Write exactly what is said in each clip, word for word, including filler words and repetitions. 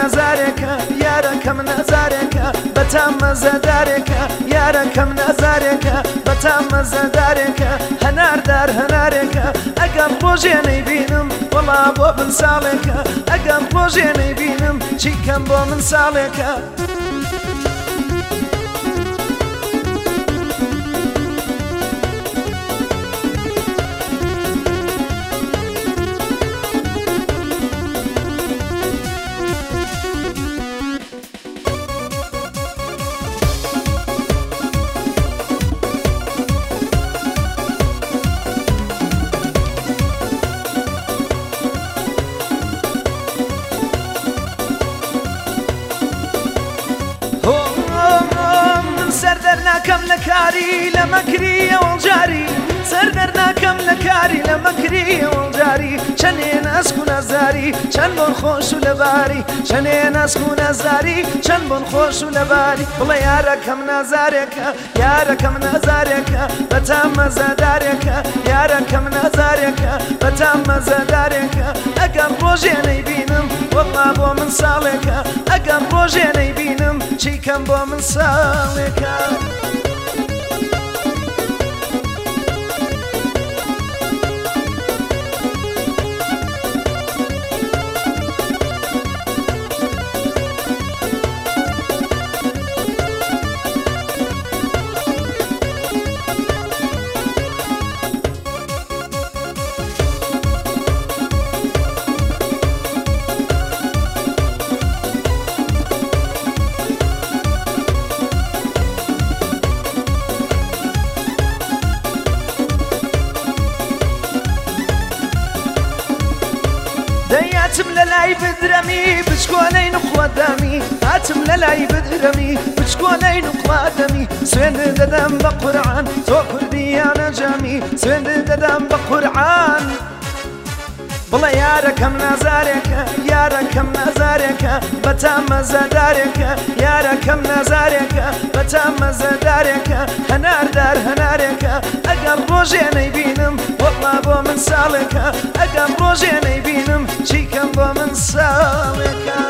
نەزارێکە یارەکەم نەزارێکە بەتام مەزەدارێکە یارەکەم نەزارێکە بەتام مەزەدارێکە هەناردار هەنارێکە ئەگەر ڕۆژێ نەیبینم وەڵا بۆ من ساڵێکە ئەگەر ڕۆژێ نەیبینم چیکەم بۆ من ساڵێکە سەردەر ناکەم لە کاری لە مەکری ئەوڵجاری سەردەر ناکەم لە کاری لە مەکری ئەوڵجاری چەندێن ئەسک و نەزاری چەند بۆن خۆش و لەباری چەندێن ئەسک و نەزاری چەند بۆن خۆش و لەباری بڵێ یارەکەم نازارێکە یارەکەم نازارێکە بەتام مەزەدارێکە یارەکەم نازارێکە بەتام مەزەدارێکە ئەگەم ڕۆژێ نەیبینم وەڵا بۆ من ساڵێکە ئەگەم ڕۆژێ نەیبینم چیکەم بۆ من ساڵێکە هاتم لەلای بدرەمی بچکۆنەی نخوادەمی هاتم لەلای بدرەمی بچکۆنەی نخوادەمی سوێند دەدەم بە قورعان تۆ کوردیانە جامی سوێند دەدەم بە قورعان بڵێ یارەکەم نازارێکە یارەکەم نازارێکە بەتام مەزەدارێکە یارەکەم نازارێکە بەتام مەزەدارێکە هەناردار هەنارێکە ئەگەر ڕۆژێ نەیبینم وەڵا بۆ من ساڵێکە ئەگەر ڕۆژێ نەیبینم چیکەم بۆ من ساڵێکە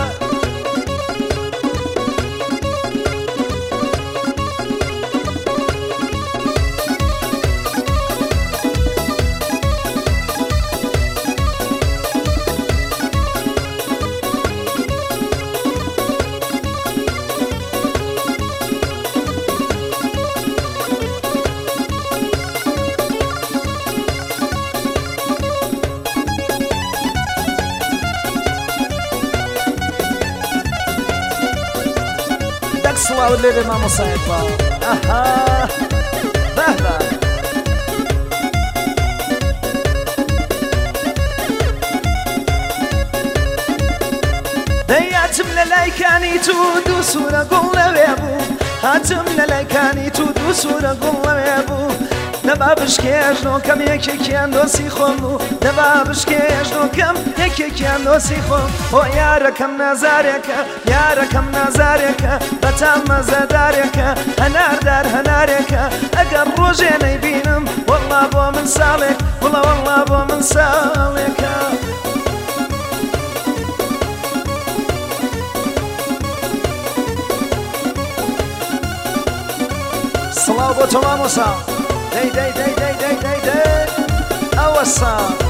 سڵاوت لێبێ مامۆسایەت باو ئەها بەهبە دەیاتم لە لایکانی تو دوو سوورە گوڵ لەوێ بوو هاتم لە لایکانی تو دوو سوورە گوڵ لەوێ بوو دەبا بشکێژنۆکەم یەکێکیان دۆسی خۆم بوو دەبا بشکێژنۆکەم یەکێکیان دۆسی خۆم بۆ یارەکەم نازارێکە یارەکەم نازارێکە بەتام مەزەدارێکە هەناردار هەنارێکە ئەگەر ڕۆژێ نەیبینم وەڵا بۆ من ساڵێک وڵا وەڵا بۆ من ساڵێکە سڵاو بۆ تۆ مامۆسا دەی دەی دەی دەی دەی دەی دەی ئەوە ساڵ